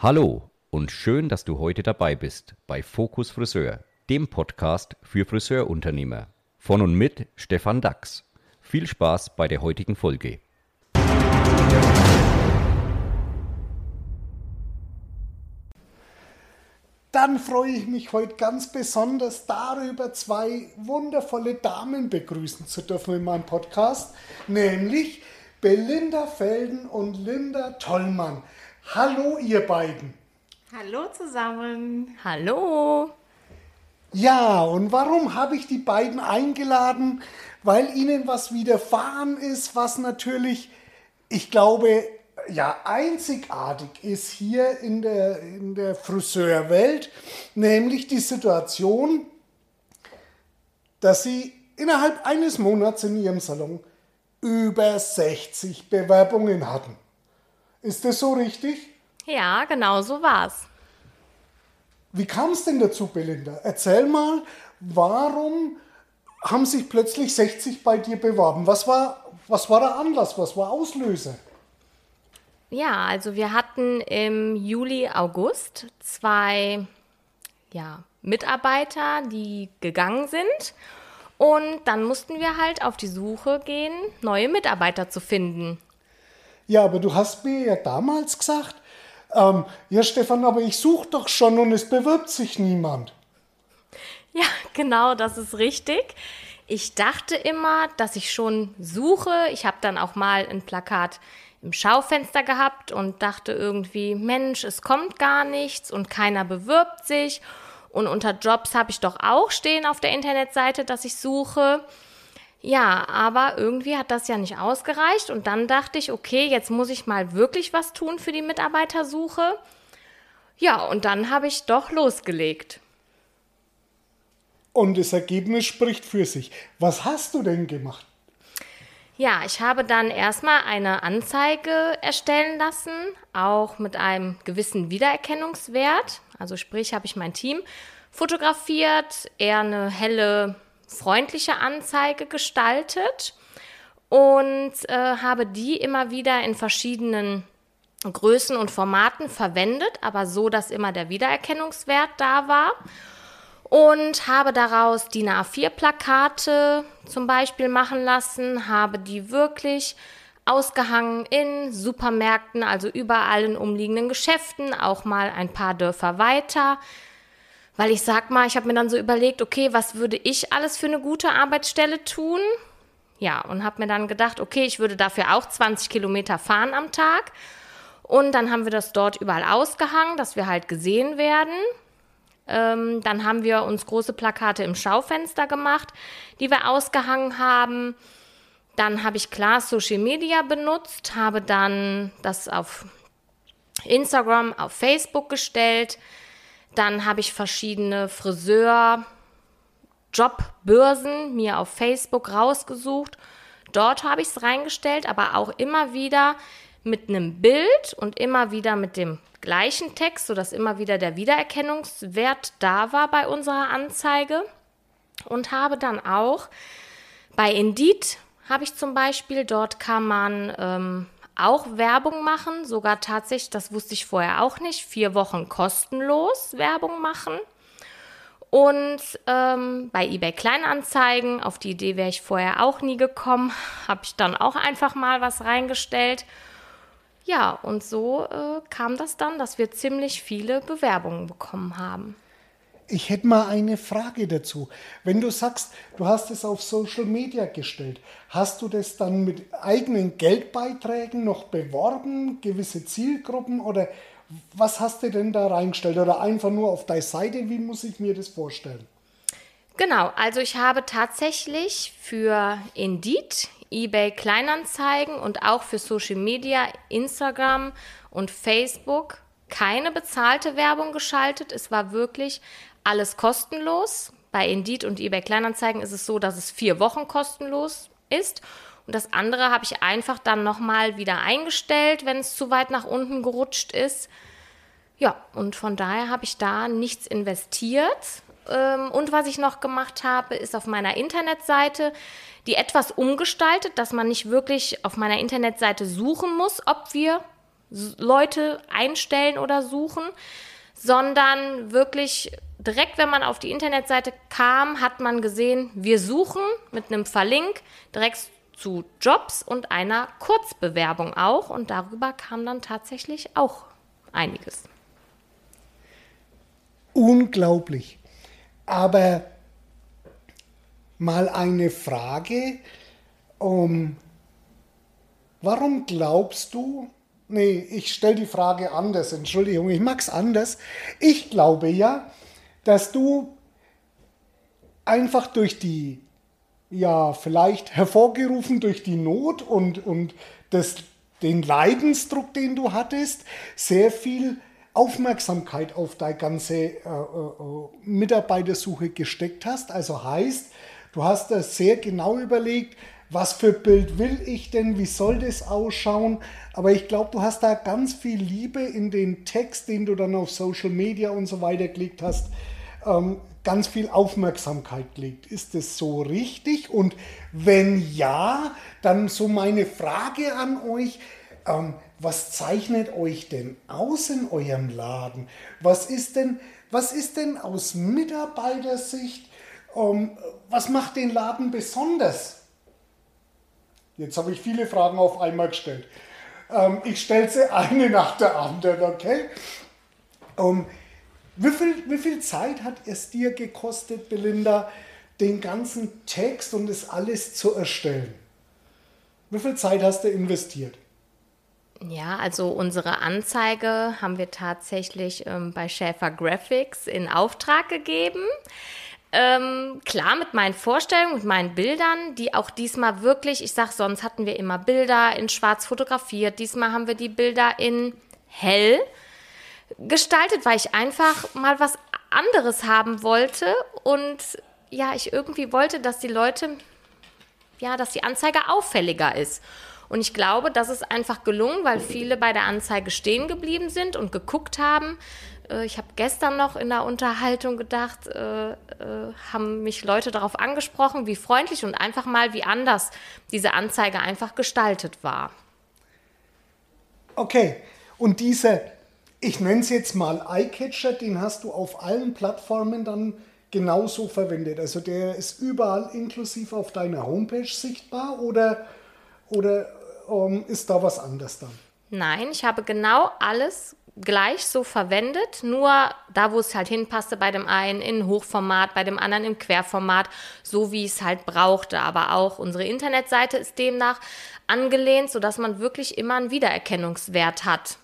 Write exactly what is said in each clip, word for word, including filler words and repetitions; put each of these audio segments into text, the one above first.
Hallo und schön, dass du heute dabei bist bei Fokus Friseur, dem Podcast für Friseurunternehmer. Von und mit Stefan Dachs. Viel Spaß bei der heutigen Folge. Dann freue ich mich heute ganz besonders darüber, zwei wundervolle Damen begrüßen zu dürfen in meinem Podcast, nämlich Belinda Felden und Linda Tollmann. Hallo ihr beiden. Hallo zusammen. Hallo. Ja, und warum habe ich die beiden eingeladen? Weil ihnen was widerfahren ist, was natürlich, ich glaube, ja, einzigartig ist hier in der, in der Friseurwelt, nämlich die Situation, dass sie innerhalb eines Monats in ihrem Salon über sechzig Bewerbungen hatten. Ist das so richtig? Ja, genau so war's. Wie kam es denn dazu, Belinda? Erzähl mal, warum haben sich plötzlich sechzig bei dir beworben? Was war, was war der Anlass? Was war Auslöser? Ja, also wir hatten im Juli, August zwei ja, Mitarbeiter, die gegangen sind. Und dann mussten wir halt auf die Suche gehen, neue Mitarbeiter zu finden. Ja, aber du hast mir ja damals gesagt, ähm, ja Stefan, aber ich suche doch schon und es bewirbt sich niemand. Ja, genau, das ist richtig. Ich dachte immer, dass ich schon suche. Ich habe dann auch mal ein Plakat im Schaufenster gehabt und dachte irgendwie, Mensch, es kommt gar nichts und keiner bewirbt sich. Und unter Jobs habe ich doch auch stehen auf der Internetseite, dass ich suche. Ja, aber irgendwie hat das ja nicht ausgereicht. Und dann dachte ich, okay, jetzt muss ich mal wirklich was tun für die Mitarbeitersuche. Ja, und dann habe ich doch losgelegt. Und das Ergebnis spricht für sich. Was hast du denn gemacht? Ja, ich habe dann erstmal eine Anzeige erstellen lassen, auch mit einem gewissen Wiedererkennungswert. Also sprich, habe ich mein Team fotografiert, eher eine helle, freundliche Anzeige gestaltet und äh, habe die immer wieder in verschiedenen Größen und Formaten verwendet, aber so, dass immer der Wiedererkennungswert da war. Und habe daraus D I N A vier Plakate zum Beispiel machen lassen, habe die wirklich ausgehangen in Supermärkten, also überall in umliegenden Geschäften, auch mal ein paar Dörfer weiter. Weil ich sag mal, ich habe mir dann so überlegt, okay, was würde ich alles für eine gute Arbeitsstelle tun? Ja, und habe mir dann gedacht, okay, ich würde dafür auch zwanzig Kilometer fahren am Tag. Und dann haben wir das dort überall ausgehangen, dass wir halt gesehen werden. Ähm, dann haben wir uns große Plakate im Schaufenster gemacht, die wir ausgehangen haben. Dann habe ich klar Social Media benutzt, habe dann das auf Instagram, auf Facebook gestellt. Dann habe ich verschiedene Friseur-Jobbörsen mir auf Facebook rausgesucht. Dort habe ich es reingestellt, aber auch immer wieder mit einem Bild und immer wieder mit dem gleichen Text, sodass immer wieder der Wiedererkennungswert da war bei unserer Anzeige. Und habe dann auch bei Indeed, habe ich zum Beispiel, dort kann man ähm, auch Werbung machen, sogar tatsächlich, das wusste ich vorher auch nicht, vier Wochen kostenlos Werbung machen. Und ähm, bei eBay Kleinanzeigen, auf die Idee wäre ich vorher auch nie gekommen, habe ich dann auch einfach mal was reingestellt. Ja, und so äh, kam das dann, dass wir ziemlich viele Bewerbungen bekommen haben. Ich hätte mal eine Frage dazu. Wenn du sagst, du hast es auf Social Media gestellt, hast du das dann mit eigenen Geldbeiträgen noch beworben, gewisse Zielgruppen oder was hast du denn da reingestellt? Oder einfach nur auf deine Seite, wie muss ich mir das vorstellen? Genau, also ich habe tatsächlich für Indeed, eBay Kleinanzeigen und auch für Social Media, Instagram und Facebook keine bezahlte Werbung geschaltet. Es war wirklich alles kostenlos. Bei Indeed und eBay Kleinanzeigen ist es so, dass es vier Wochen kostenlos ist. Und das andere habe ich einfach dann nochmal wieder eingestellt, wenn es zu weit nach unten gerutscht ist. Ja, und von daher habe ich da nichts investiert. Und was ich noch gemacht habe, ist auf meiner Internetseite die etwas umgestaltet, dass man nicht wirklich auf meiner Internetseite suchen muss, ob wir Leute einstellen oder suchen, sondern wirklich direkt, wenn man auf die Internetseite kam, hat man gesehen, wir suchen mit einem Verlink direkt zu Jobs und einer Kurzbewerbung auch. Und darüber kam dann tatsächlich auch einiges. Unglaublich. Aber mal eine Frage. Um, warum glaubst du, nee, ich stelle die Frage anders, Entschuldigung, ich mag es anders. Ich glaube ja, dass du einfach durch die, ja, vielleicht hervorgerufen durch die Not und, und das, den Leidensdruck, den du hattest, sehr viel Aufmerksamkeit auf deine ganze äh, äh, Mitarbeitersuche gesteckt hast. Also heißt, du hast das sehr genau überlegt, was für Bild will ich denn, wie soll das ausschauen? Aber ich glaube, du hast da ganz viel Liebe in den Text, den du dann auf Social Media und so weiter gelegt hast, ähm, ganz viel Aufmerksamkeit gelegt. Ist das so richtig? Und wenn ja, dann so meine Frage an euch, ähm, was zeichnet euch denn aus in eurem Laden? Was ist denn, was ist denn aus Mitarbeitersicht, ähm, was macht den Laden besonders? Jetzt habe ich viele Fragen auf einmal gestellt. Ähm, ich stelle sie eine nach der anderen, okay? Ähm, wie viel, wie viel Zeit hat es dir gekostet, Belinda, den ganzen Text und das alles zu erstellen? Wie viel Zeit hast du investiert? Ja, also unsere Anzeige haben wir tatsächlich ähm, bei Schäfer Graphics in Auftrag gegeben. Ähm, klar, mit meinen Vorstellungen, mit meinen Bildern, die auch diesmal wirklich, ich sag, sonst hatten wir immer Bilder in schwarz fotografiert, diesmal haben wir die Bilder in hell gestaltet, weil ich einfach mal was anderes haben wollte und ja, ich irgendwie wollte, dass die Leute, ja, dass die Anzeige auffälliger ist. Und ich glaube, das ist einfach gelungen, weil viele bei der Anzeige stehen geblieben sind und geguckt haben. Ich habe gestern noch in der Unterhaltung gedacht, äh, äh, haben mich Leute darauf angesprochen, wie freundlich und einfach mal, wie anders diese Anzeige einfach gestaltet war. Okay, und diese, ich nenne es jetzt mal Eyecatcher, den hast du auf allen Plattformen dann genauso verwendet. Also der ist überall inklusiv auf deiner Homepage sichtbar oder, oder ähm, ist da was anderes dann? Nein, ich habe genau alles gleich so verwendet, nur da, wo es halt hinpasste, bei dem einen in Hochformat, bei dem anderen im Querformat, so wie es halt brauchte. Aber auch unsere Internetseite ist demnach angelehnt, sodass man wirklich immer einen Wiedererkennungswert hat.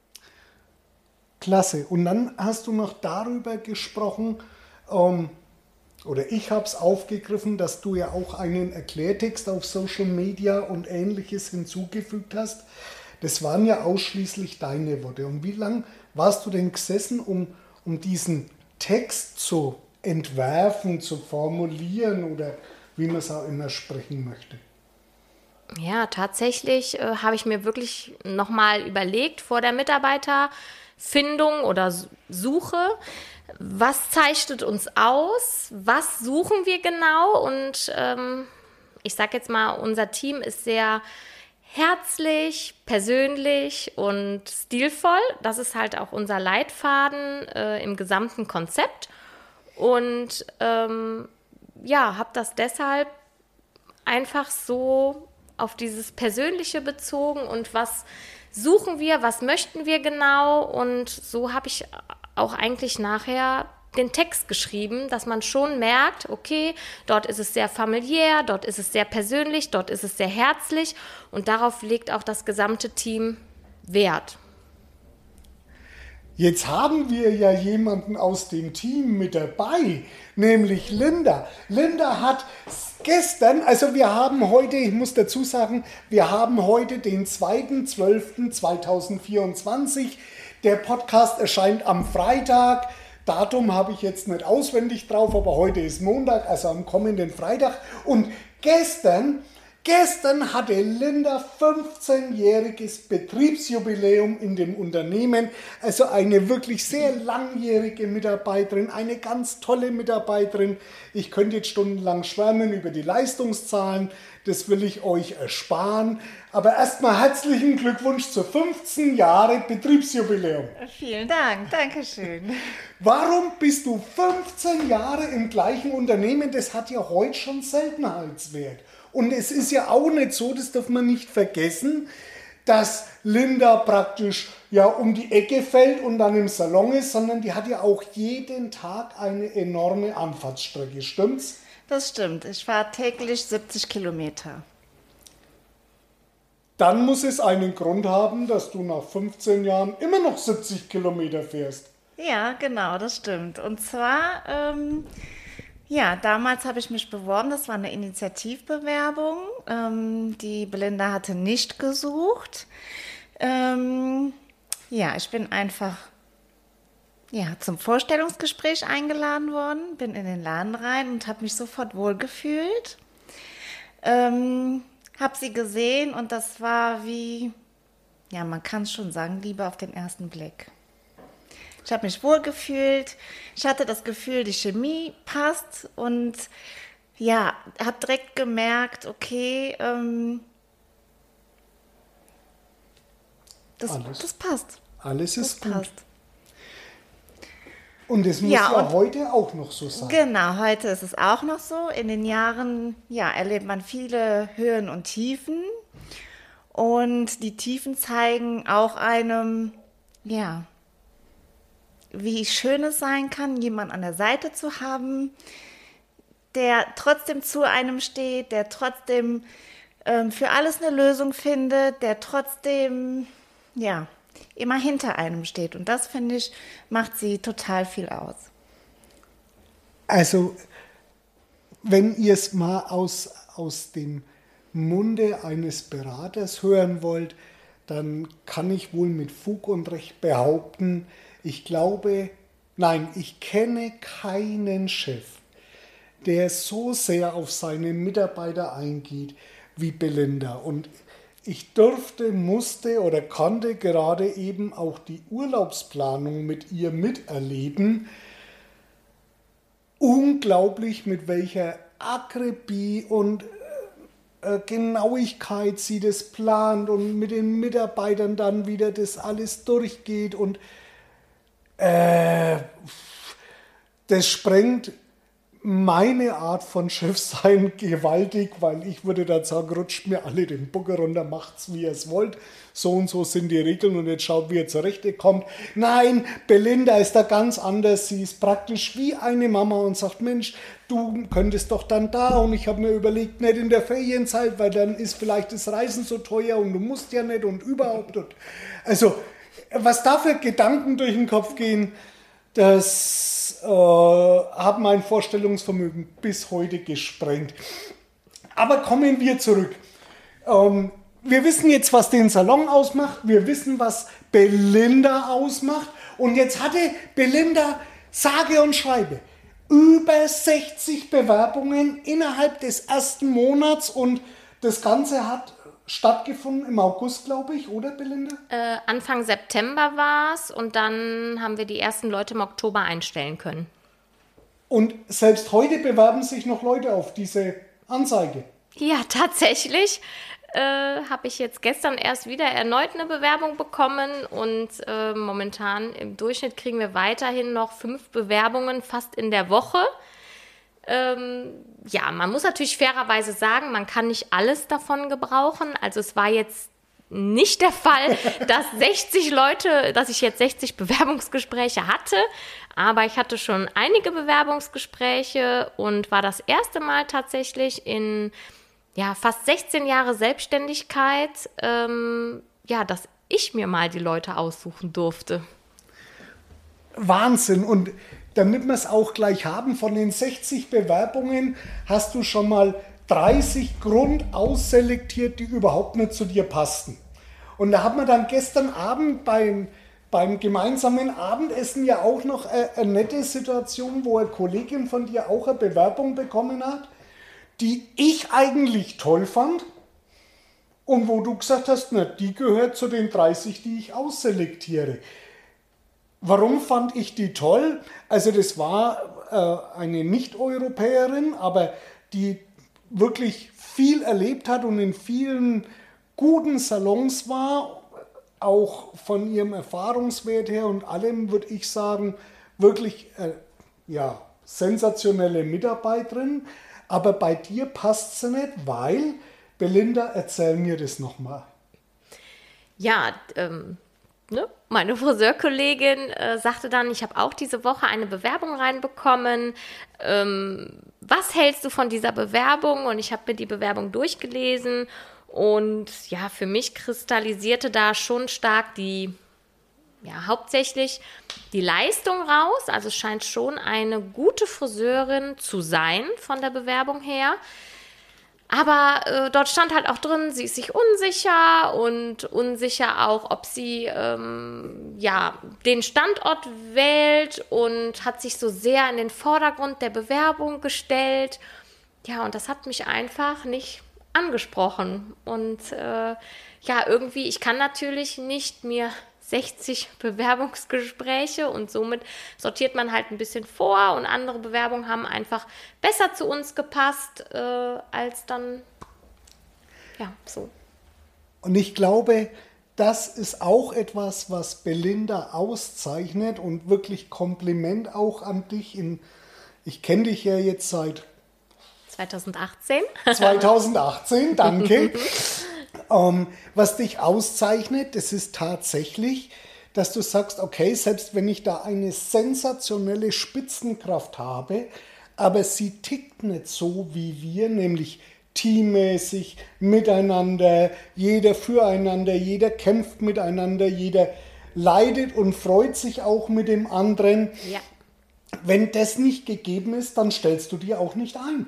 Klasse. Und dann hast du noch darüber gesprochen, ähm, oder ich habe es aufgegriffen, dass du ja auch einen Erklärtext auf Social Media und Ähnliches hinzugefügt hast. Das waren ja ausschließlich deine Worte. Und wie lange warst du denn gesessen, um, um diesen Text zu entwerfen, zu formulieren oder wie man es auch immer sprechen möchte? Ja, tatsächlich äh, habe ich mir wirklich nochmal überlegt vor der Mitarbeiterfindung oder Suche, was zeichnet uns aus, was suchen wir genau und ähm, ich sage jetzt mal, unser Team ist sehr herzlich, persönlich und stilvoll. Das ist halt auch unser Leitfaden äh, im gesamten Konzept. Und ähm, ja, habe das deshalb einfach so auf dieses Persönliche bezogen und was suchen wir, was möchten wir genau. Und so habe ich auch eigentlich nachher den Text geschrieben, dass man schon merkt, okay, dort ist es sehr familiär, dort ist es sehr persönlich, dort ist es sehr herzlich und darauf legt auch das gesamte Team Wert. Jetzt haben wir ja jemanden aus dem Team mit dabei, nämlich Linda. Linda hat gestern, also wir haben heute, ich muss dazu sagen, wir haben heute den zweiten zwölften zweitausendvierundzwanzig. Der Podcast erscheint am Freitag. Datum habe ich jetzt nicht auswendig drauf, aber heute ist Montag, also am kommenden Freitag. Und gestern Gestern hatte Linda fünfzehnjähriges Betriebsjubiläum in dem Unternehmen, also eine wirklich sehr langjährige Mitarbeiterin, eine ganz tolle Mitarbeiterin. Ich könnte jetzt stundenlang schwärmen über die Leistungszahlen, das will ich euch ersparen. Aber erstmal herzlichen Glückwunsch zu fünfzehn Jahre Betriebsjubiläum. Vielen Dank, danke schön. Warum bist du fünfzehn Jahre im gleichen Unternehmen? Das hat ja heute schon Seltenheitswert. Und es ist ja auch nicht so, das darf man nicht vergessen, dass Linda praktisch ja um die Ecke fällt und dann im Salon ist, sondern die hat ja auch jeden Tag eine enorme Anfahrtsstrecke, stimmt's? Das stimmt, ich fahre täglich siebzig Kilometer. Dann muss es einen Grund haben, dass du nach fünfzehn Jahren immer noch siebzig Kilometer fährst. Ja, genau, das stimmt. Und zwar, ähm, ja, damals habe ich mich beworben, das war eine Initiativbewerbung. Ähm, die Belinda hatte nicht gesucht. Ähm, ja, ich bin einfach ja, zum Vorstellungsgespräch eingeladen worden, bin in den Laden rein und habe mich sofort wohlgefühlt. Ähm, habe sie gesehen und das war wie, ja, man kann es schon sagen, Liebe auf den ersten Blick. Ich habe mich wohlgefühlt, ich hatte das Gefühl, die Chemie passt und ja, habe direkt gemerkt, okay, ähm, das, Alles. das passt. Alles Das ist gut. passt. Und es muss Ja, ja, und- heute auch noch so sein. Genau, heute ist es auch noch so. In den Jahren, ja, erlebt man viele Höhen und Tiefen. Und die Tiefen zeigen auch einem, ja, wie schön es sein kann, jemanden an der Seite zu haben, der trotzdem zu einem steht, der trotzdem ähm, für alles eine Lösung findet, der trotzdem, ja, immer hinter einem steht. Und das, finde ich, macht sie total viel aus. Also, wenn ihr es mal aus, aus dem Munde eines Beraters hören wollt, dann kann ich wohl mit Fug und Recht behaupten, ich glaube, nein, ich kenne keinen Chef, der so sehr auf seine Mitarbeiter eingeht wie Belinda. Und ich durfte, musste oder konnte gerade eben auch die Urlaubsplanung mit ihr miterleben. Unglaublich, mit welcher Akribie und äh, Genauigkeit sie das plant und mit den Mitarbeitern dann wieder das alles durchgeht. Und äh, das sprengt meine Art von Chefsein gewaltig, weil ich würde dann sagen, rutscht mir alle den Buckel runter, macht's wie ihr es wollt. So und so sind die Regeln und jetzt schaut, wie ihr zurechtkommt. Nein, Belinda ist da ganz anders. Sie ist praktisch wie eine Mama und sagt, Mensch, du könntest doch dann da. Und ich habe mir überlegt, nicht in der Ferienzeit, weil dann ist vielleicht das Reisen so teuer und du musst ja nicht und überhaupt. Und also, was da für Gedanken durch den Kopf gehen, das äh, hat mein Vorstellungsvermögen bis heute gesprengt. Aber kommen wir zurück. Ähm, wir wissen jetzt, was den Salon ausmacht. Wir wissen, was Belinda ausmacht. Und jetzt hatte Belinda, sage und schreibe, über sechzig Bewerbungen innerhalb des ersten Monats. Und das Ganze hat stattgefunden im August, glaube ich, oder Belinda? Äh, Anfang September war es und dann haben wir die ersten Leute im Oktober einstellen können. Und selbst heute bewerben sich noch Leute auf diese Anzeige. Ja, tatsächlich äh, habe ich jetzt gestern erst wieder erneut eine Bewerbung bekommen und äh, momentan im Durchschnitt kriegen wir weiterhin noch fünf Bewerbungen fast in der Woche. Ähm, ja, man muss natürlich fairerweise sagen, man kann nicht alles davon gebrauchen. Also es war jetzt nicht der Fall, dass sechzig Leute, dass ich jetzt sechzig Bewerbungsgespräche hatte, aber ich hatte schon einige Bewerbungsgespräche und war das erste Mal tatsächlich in ja, fast sechzehn Jahre Selbstständigkeit, ähm, ja, dass ich mir mal die Leute aussuchen durfte. Wahnsinn. Und damit wir es auch gleich haben, von den sechzig Bewerbungen hast du schon mal dreißig grundausselektiert, die überhaupt nicht zu dir passten. Und da hat man dann gestern Abend beim, beim gemeinsamen Abendessen ja auch noch eine, eine nette Situation, wo eine Kollegin von dir auch eine Bewerbung bekommen hat, die ich eigentlich toll fand. und wo du gesagt hast, na, die gehört zu den dreißig, die ich ausselektiere. Warum fand ich die toll? Also das war äh, eine Nicht-Europäerin, aber die wirklich viel erlebt hat und in vielen guten Salons war, auch von ihrem Erfahrungswert her und allem, würde ich sagen, wirklich äh, ja, sensationelle Mitarbeiterin. Aber bei dir passt sie nicht, weil, Belinda, erzähl mir das nochmal. Ja, ähm, ne? Meine Friseurkollegin äh, sagte dann, ich habe auch diese Woche eine Bewerbung reinbekommen. Ähm, was hältst du von dieser Bewerbung? Und ich habe mir die Bewerbung durchgelesen. Und ja, für mich kristallisierte da schon stark die, ja, hauptsächlich die Leistung raus. Also es scheint schon eine gute Friseurin zu sein von der Bewerbung her. Aber äh, dort stand halt auch drin, sie ist sich unsicher und unsicher auch, ob sie ähm, ja, den Standort wählt und hat sich so sehr in den Vordergrund der Bewerbung gestellt. Ja, und das hat mich einfach nicht angesprochen. Und äh, ja, irgendwie, ich kann natürlich nicht mir sechzig Bewerbungsgespräche und somit sortiert man halt ein bisschen vor und andere Bewerbungen haben einfach besser zu uns gepasst äh, als dann, ja, so. Und ich glaube, das ist auch etwas, was Belinda auszeichnet und wirklich Kompliment auch an dich. In, ich kenne dich ja jetzt seit zweitausendachtzehn. zweitausendachtzehn, danke. Um, was dich auszeichnet, das ist tatsächlich, dass du sagst, okay, selbst wenn ich da eine sensationelle Spitzenkraft habe, aber sie tickt nicht so wie wir, nämlich teammäßig, miteinander, jeder füreinander, jeder kämpft miteinander, jeder leidet und freut sich auch mit dem anderen. Ja. Wenn das nicht gegeben ist, dann stellst du dir auch nicht ein.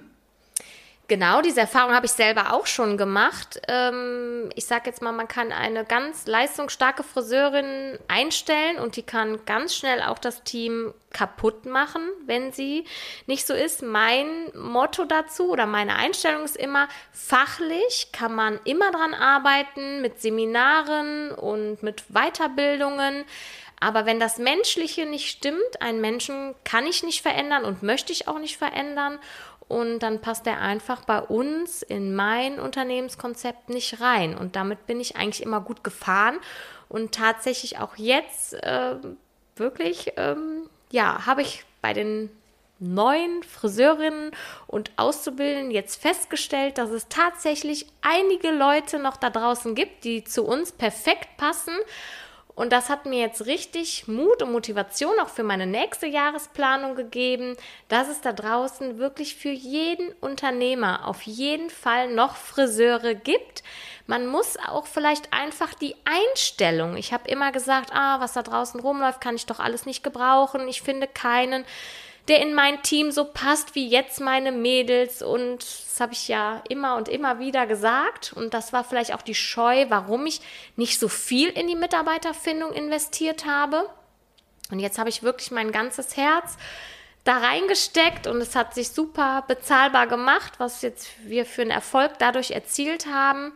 Genau, diese Erfahrung habe ich selber auch schon gemacht. Ähm, ich sage jetzt mal, man kann eine ganz leistungsstarke Friseurin einstellen und die kann ganz schnell auch das Team kaputt machen, wenn sie nicht so ist. Mein Motto dazu oder meine Einstellung ist immer, fachlich kann man immer dran arbeiten mit Seminaren und mit Weiterbildungen. Aber wenn das Menschliche nicht stimmt, einen Menschen kann ich nicht verändern und möchte ich auch nicht verändern. Und dann passt er einfach bei uns in mein Unternehmenskonzept nicht rein. Und damit bin ich eigentlich immer gut gefahren. Und tatsächlich auch jetzt äh, wirklich, ähm, ja, habe ich bei den neuen Friseurinnen und Auszubildenden jetzt festgestellt, dass es tatsächlich einige Leute noch da draußen gibt, die zu uns perfekt passen. Und das hat mir jetzt richtig Mut und Motivation auch für meine nächste Jahresplanung gegeben, dass es da draußen wirklich für jeden Unternehmer auf jeden Fall noch Friseure gibt. Man muss auch vielleicht einfach die Einstellung, ich habe immer gesagt, ah, was da draußen rumläuft, kann ich doch alles nicht gebrauchen, ich finde keinen, der in mein Team so passt wie jetzt meine Mädels, und das habe ich ja immer und immer wieder gesagt, und das war vielleicht auch die Scheu, warum ich nicht so viel in die Mitarbeiterfindung investiert habe. Und jetzt habe ich wirklich mein ganzes Herz da reingesteckt und es hat sich super bezahlbar gemacht, was jetzt wir für einen Erfolg dadurch erzielt haben.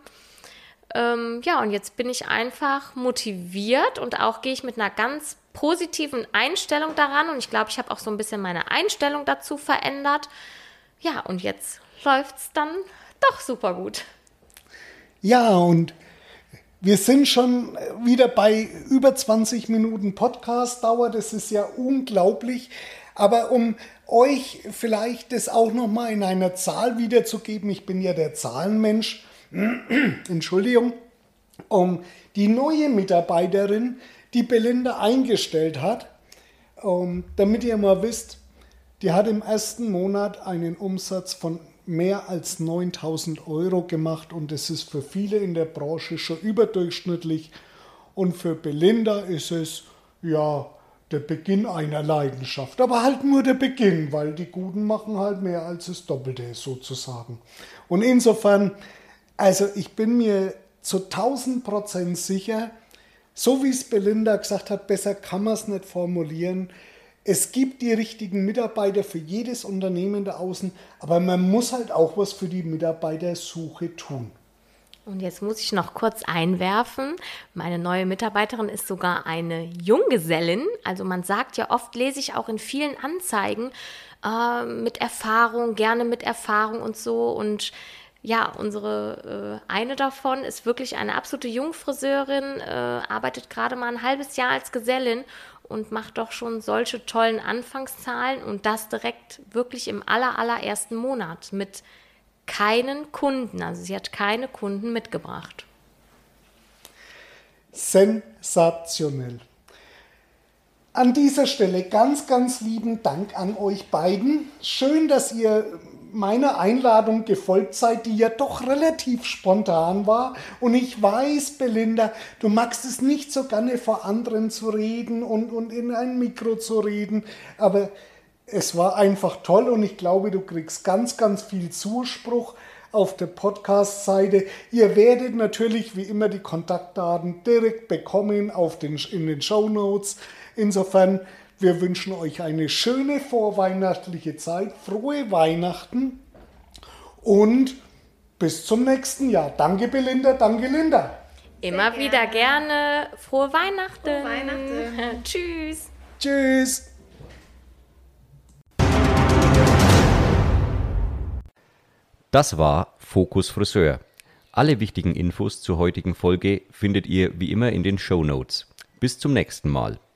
Ähm, ja, und jetzt bin ich einfach motiviert und auch gehe ich mit einer ganz positiven Einstellung daran, und ich glaube, ich habe auch so ein bisschen meine Einstellung dazu verändert. Ja, und jetzt läuft es dann doch super gut. Ja, und wir sind schon wieder bei über zwanzig Minuten Podcast-Dauer, das ist ja unglaublich, aber um euch vielleicht das auch nochmal in einer Zahl wiederzugeben, ich bin ja der Zahlenmensch, Entschuldigung, um die neue Mitarbeiterin, die Belinda eingestellt hat, um, damit ihr mal wisst, die hat im ersten Monat einen Umsatz von mehr als neuntausend Euro gemacht, und das ist für viele in der Branche schon überdurchschnittlich, und für Belinda ist es ja der Beginn einer Leidenschaft, aber halt nur der Beginn, weil die Guten machen halt mehr als das Doppelte sozusagen. Und insofern, also ich bin mir zu tausend Prozent sicher, so wie es Belinda gesagt hat, besser kann man es nicht formulieren. Es gibt die richtigen Mitarbeiter für jedes Unternehmen da außen, aber man muss halt auch was für die Mitarbeitersuche tun. Und jetzt muss ich noch kurz einwerfen, meine neue Mitarbeiterin ist sogar eine Junggesellin. Also man sagt ja oft, lese ich auch in vielen Anzeigen, äh, mit Erfahrung, gerne mit Erfahrung und so. Und ja, unsere äh, eine davon ist wirklich eine absolute Jungfriseurin, äh, arbeitet gerade mal ein halbes Jahr als Gesellin und macht doch schon solche tollen Anfangszahlen und das direkt wirklich im aller, allerersten Monat mit keinen Kunden. Also sie hat keine Kunden mitgebracht. Sensationell. An dieser Stelle ganz, ganz lieben Dank an euch beiden. Schön, dass ihr meiner Einladung gefolgt seid, die ja doch relativ spontan war. Und ich weiß, Belinda, du magst es nicht so gerne vor anderen zu reden und, und in ein Mikro zu reden, aber es war einfach toll und ich glaube, du kriegst ganz, ganz viel Zuspruch auf der Podcast-Seite. Ihr werdet natürlich wie immer die Kontaktdaten direkt bekommen auf den, in den Shownotes. Insofern, wir wünschen euch eine schöne vorweihnachtliche Zeit, frohe Weihnachten und bis zum nächsten Jahr. Danke Belinda, danke Linda. Immer Sehr wieder gerne. gerne. Frohe Weihnachten. Frohe Weihnachten. Tschüss. Tschüss. Das war Fokus Friseur. Alle wichtigen Infos zur heutigen Folge findet ihr wie immer in den Shownotes. Bis zum nächsten Mal.